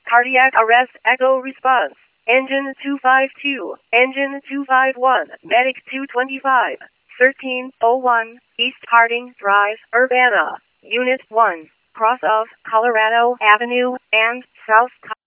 Cardiac arrest, echo response. Engine 252, engine 251, medic 225, 1301, East Harding Drive, Urbana, Unit 1, cross of Colorado Avenue and South